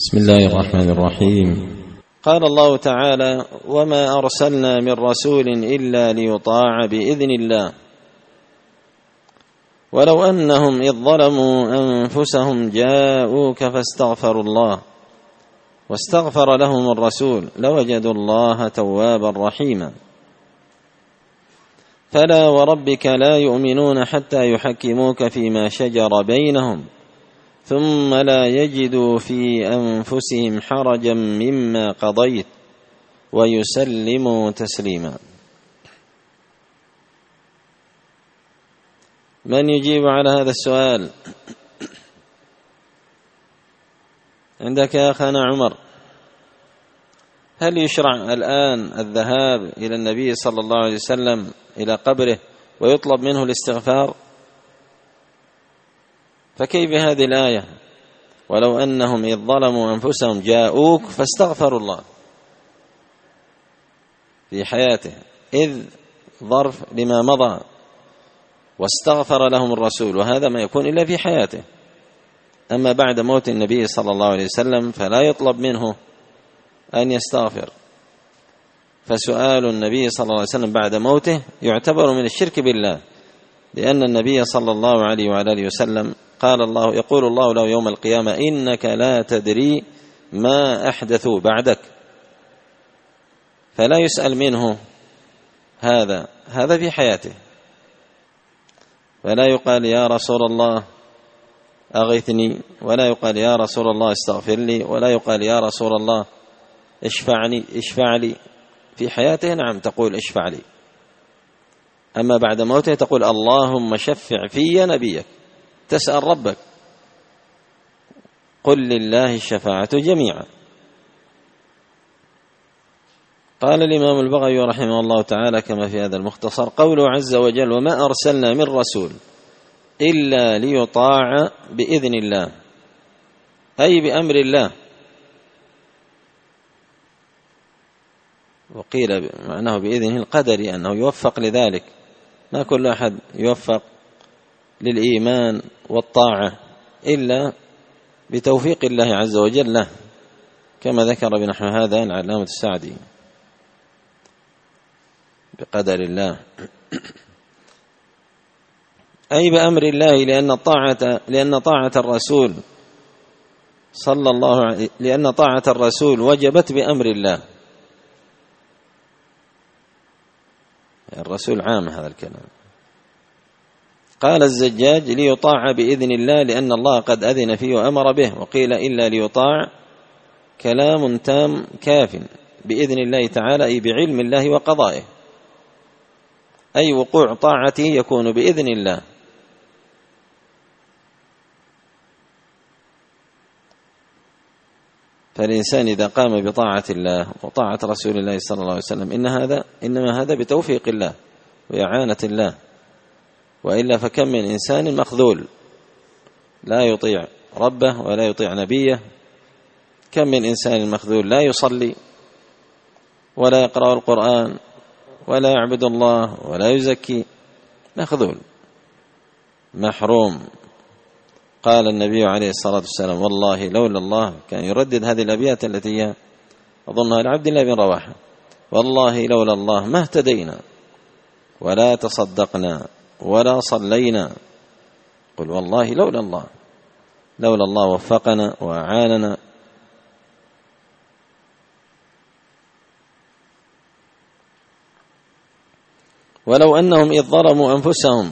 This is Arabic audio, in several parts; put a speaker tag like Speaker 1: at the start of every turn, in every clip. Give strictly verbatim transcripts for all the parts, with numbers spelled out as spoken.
Speaker 1: بسم الله الرحمن الرحيم.
Speaker 2: قال الله تعالى: وما أرسلنا من رسول إلا ليطاع بإذن الله ولو أنهم إذ ظلموا أنفسهم جاءوك فاستغفروا الله واستغفر لهم الرسول لوجدوا الله توابا رحيما. فلا وربك لا يؤمنون حتى يحكموك فيما شجر بينهم ثم لا يجدوا في أنفسهم حرجا مما قضيت ويسلموا تسليما. من يجيب على هذا السؤال؟ عندك يا أخانا عمر. هل يشرع الآن الذهاب إلى النبي صلى الله عليه وسلم إلى قبره ويطلب منه الاستغفار؟ فكيف هذه الآية ولو أنهم إذ ظلموا أنفسهم جاءوك فاستغفروا الله في حياته، إذ ظرف لما مضى، واستغفر لهم الرسول، وهذا ما يكون إلا في حياته. أما بعد موت النبي صلى الله عليه وسلم فلا يطلب منه أن يستغفر، فسؤال النبي صلى الله عليه وسلم بعد موته يعتبر من الشرك بالله، لأن النبي صلى الله عليه وعلى آله وسلم قال الله يقول الله له يوم القيامة: إنك لا تدري ما أحدثوا بعدك. فلا يسأل منه هذا هذا في حياته، فلا يقال يا رسول الله أغثني، ولا يقال يا رسول الله استغفر لي، ولا يقال يا رسول الله اشفعني اشفع لي. في حياته نعم تقول اشفع لي، أما بعد موته تقول اللهم شفع في نبيك، تسأل ربك قل لله الشفاعة جميعا. قال الإمام البغوي رحمه الله تعالى كما في هذا المختصر: قوله عز وجل: وما أرسلنا من رسول إلا ليطاع بإذن الله، أي بأمر الله. وقيل معناه بإذنه القدري، أنه يوفق لذلك، ما كل أحد يوفق للإيمان والطاعة إلا بتوفيق الله عز وجل له، كما ذكر بنحو هذا العلامة السعدي بقدر الله. أي بأمر الله، لأن الطاعة لأن طاعة الرسول صلى الله عليه لأن طاعة الرسول وجبت بأمر الله. الرسول عام هذا الكلام. قال الزجاج: ليطاع بإذن الله، لأن الله قد أذن فيه وأمر به. وقيل إلا ليطاع كلام تام كاف بإذن الله تعالى، أي بعلم الله وقضائه، أي وقوع طاعته يكون بإذن الله. فالإنسان إذا قام بطاعة الله وطاعة رسول الله صلى الله عليه وسلم إن هذا إنما هذا بتوفيق الله وإعانة الله، وإلا فكم من إنسان مخذول لا يطيع ربه ولا يطيع نبيه. كم من إنسان مخذول لا يصلي ولا يقرأ القرآن ولا يعبد الله ولا يزكي، مخذول محروم. قال النبي عليه الصلاة والسلام: والله لولا الله، كان يردد هذه الأبيات التي هي أظنها لعبد الله بن رواحة: والله لولا الله ما اهتدينا ولا تصدقنا ولا صلينا. قل والله لولا الله، لولا الله وفقنا وأعاننا. ولو أنهم إذ ظلموا أنفسهم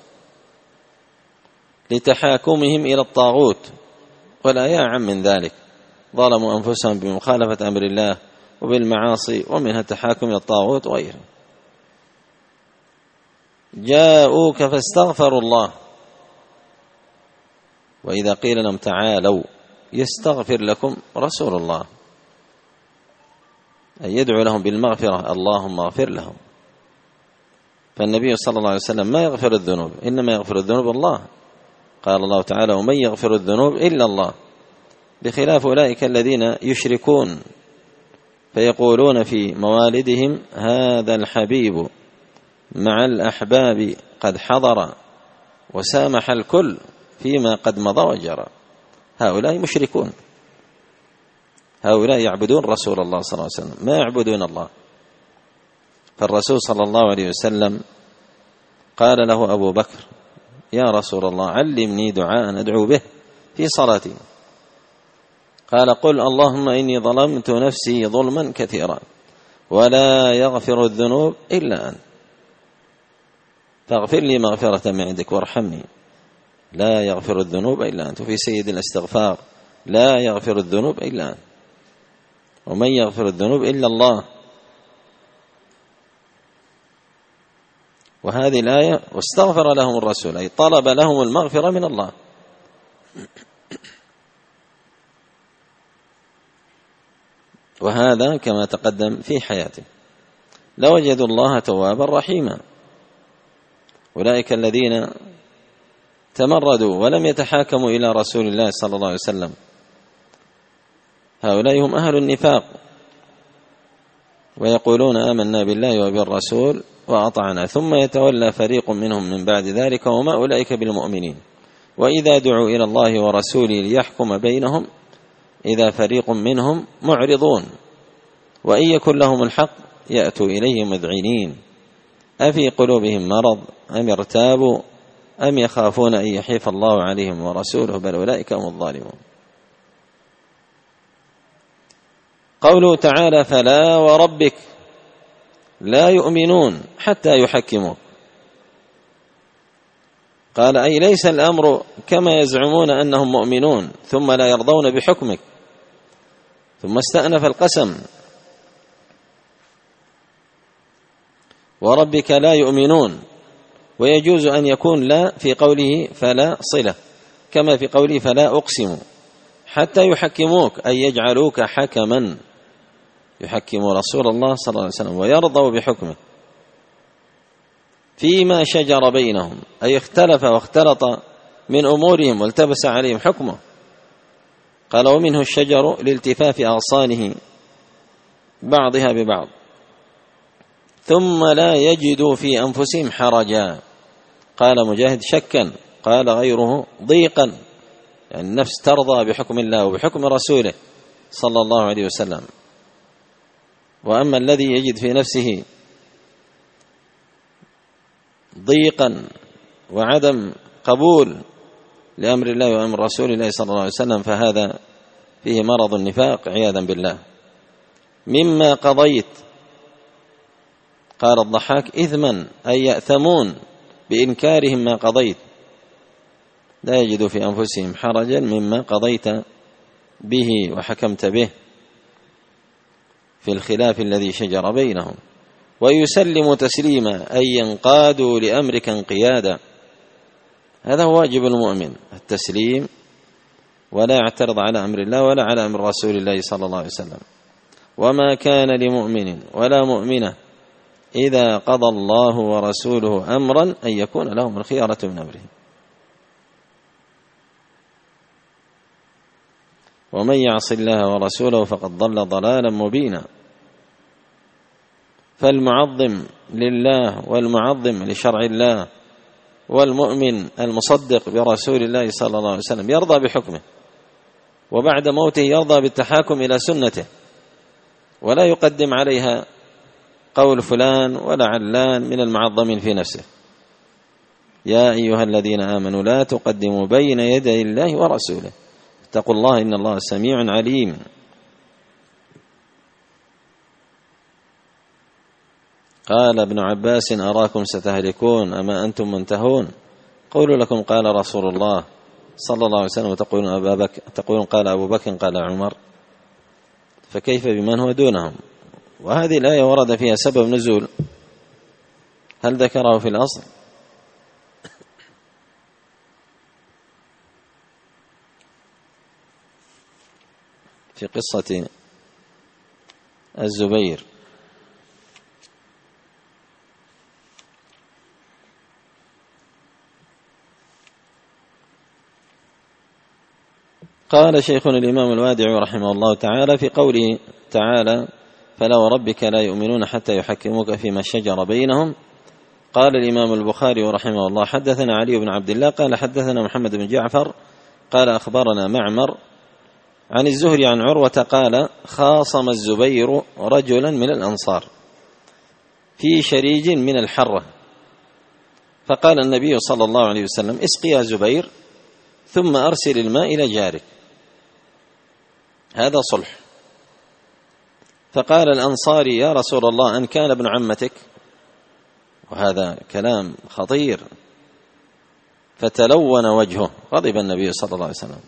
Speaker 2: لتحاكمهم إلى الطاغوت، ولا يا عم من ذلك، ظلموا أنفسهم بمخالفة أمر الله وبالمعاصي، ومنها التحاكم إلى الطاغوت وغيره. جاءوك فاستغفروا الله، وإذا قيل لهم تعالوا يستغفر لكم رسول الله، أي يدعو لهم بالمغفرة، اللهم اغفر لهم. فالنبي صلى الله عليه وسلم ما يغفر الذنوب، إنما يغفر الذنوب الله. قال الله تعالى: ومن يغفر الذنوب إلا الله، بخلاف أولئك الذين يشركون فيقولون في موالدهم: هذا الحبيب مع الأحباب قد حضر وسامح الكل فيما قد مضى وجرى. هؤلاء مشركون، هؤلاء يعبدون رسول الله صلى الله عليه وسلم، ما يعبدون الله. فالرسول صلى الله عليه وسلم قال له أبو بكر: يا رسول الله علمني دعاء أدعو به في صلاتي. قال: قل اللهم إني ظلمت نفسي ظلما كثيرا ولا يغفر الذنوب إلا أنت فاغفر لي مغفرة من عندك وارحمني لا يغفر الذنوب إلا أنت. وفي سيد الاستغفار: لا يغفر الذنوب إلا أنت ومن يغفر الذنوب إلا الله. وهذه الآية: واستغفر لهم الرسول، أي طلب لهم المغفرة من الله. وهذا كما تقدم في حياته لوجدوا الله توابا رحيما. أولئك الذين تمردوا ولم يتحاكموا إلى رسول الله صلى الله عليه وسلم، هؤلاء هم أهل النفاق، ويقولون آمنا بالله وبالرسول وأطعنا، ثم يتولى فريق منهم من بعد ذلك وما أولئك بالمؤمنين، وإذا دعوا إلى الله ورسوله ليحكم بينهم إذا فريق منهم معرضون، وإن يكن لهم الحق يأتوا إليه مذعنين، أفي قلوبهم مرض أم ارتابوا أم يخافون أن يحيف الله عليهم ورسوله بل أولئك هم الظالمون. قوله تعالى: فلا وربك لا يؤمنون حتى يحكموك. قال: أي ليس الأمر كما يزعمون أنهم مؤمنون ثم لا يرضون بحكمك. ثم استأنف القسم: وربك لا يؤمنون، ويجوز أن يكون لا في قوله فلا صلة، كما في قوله فلا أقسم حتى يحكموك، أي يجعلوك حكما، يحكموا رسول الله صلى الله عليه وسلم ويرضوا بحكمه فيما شجر بينهم، أي اختلف واختلط من أمورهم والتبس عليهم حكمه. قال: ومنه الشجر لالتفاف أغصانه بعضها ببعض ثم لا يجدوا في أنفسهم حرجا. قال مجاهد: شكا. قال غيره: ضيقا، يعني النفس ترضى بحكم الله وبحكم رسوله صلى الله عليه وسلم. وأما الذي يجد في نفسه ضيقا وعدم قبول لأمر الله وأمر رسول الله صلى الله عليه وسلم فهذا فيه مرض النفاق عياذا بالله. مما قضيت، قال الضحاك: إثما، أي يأثمون بإنكارهم ما قضيت، لا يجدوا في أنفسهم حرجا مما قضيت به وحكمت به في الخلاف الذي شجر بينهم، ويسلم تسليما، أي ينقادوا لأمرك انقيادا. هذا هو واجب المؤمن، التسليم، ولا يعترض على أمر الله ولا على أمر رسول الله صلى الله عليه وسلم. وما كان لمؤمن ولا مؤمنة إذا قضى الله ورسوله أمرا أن يكون لهم الخيارة من أمره. ومن يعص الله ورسوله فقد ضل ضلالا مبينا. فالمعظم لله والمعظم لشرع الله والمؤمن المصدق برسول الله صلى الله عليه وسلم يرضى بحكمه، وبعد موته يرضى بالتحاكم إلى سنته، ولا يقدم عليها قول فلان ولا علان من المعظمين في نفسه. يا أيها الذين آمنوا لا تقدموا بين يدي الله ورسوله اتقوا الله إن الله سميع عليم. قال ابن عباس: أراكم ستهلكون أما أنتم منتهون؟ قولوا لكم قال رسول الله صلى الله عليه وسلم وتقولون أبا بكر، تقولون قال أبو بكر قال عمر، فكيف بمن هو دونهم؟ وهذه الآية ورد فيها سبب نزول، هل ذكره في الأصل؟ في قصة الزبير. قال شيخنا الإمام الوادعي رحمه الله تعالى في قوله تعالى: فلا وربك لا يؤمنون حتى يحكموك فيما شجر بينهم. قال الإمام البخاري رحمه الله: حدثنا علي بن عبد الله قال حدثنا محمد بن جعفر قال أخبرنا معمر عن الزهري عن عروة قال خاصم الزبير رجلا من الأنصار في شريج من الحرة، فقال النبي صلى الله عليه وسلم اسقي يا زبير ثم أرسل الماء إلى جارك، هذا صلح. فقال الأنصاري يا رسول الله أن كان ابن عمتك، وهذا كلام خطير، فتلون وجهه، غضب النبي صلى الله عليه وسلم،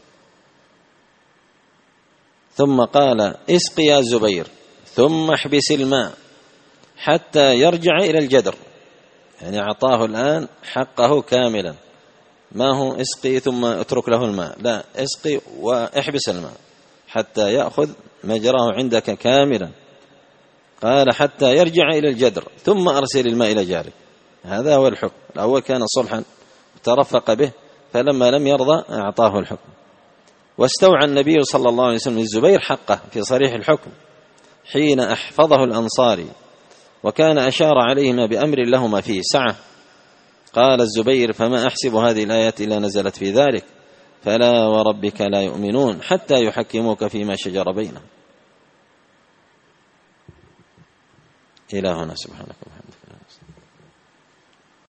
Speaker 2: ثم قال اسقي يا زبير ثم احبس الماء حتى يرجع إلى الجدر، يعني أعطاه الآن حقه كاملا، ما هو اسقي ثم اترك له الماء، لا، اسقي واحبس الماء حتى يأخذ مجراه عندك كاملا. قال حتى يرجع إلى الجدر ثم أرسل الماء إلى جارك، هذا هو الحكم. الأول كان صلحا ترفق به، فلما لم يرضى أعطاه الحكم. واستوعى النبي صلى الله عليه وسلم الزبير حقه في صريح الحكم حين أحفظه الأنصاري، وكان أشار عليهما بأمر لهما فيه سعة. قال الزبير فما أحسب هذه الآيات إلا نزلت في ذلك، فلا وربك لا يؤمنون حتى يحكموك فيما شجر بينهم. إلى هنا، سبحانك.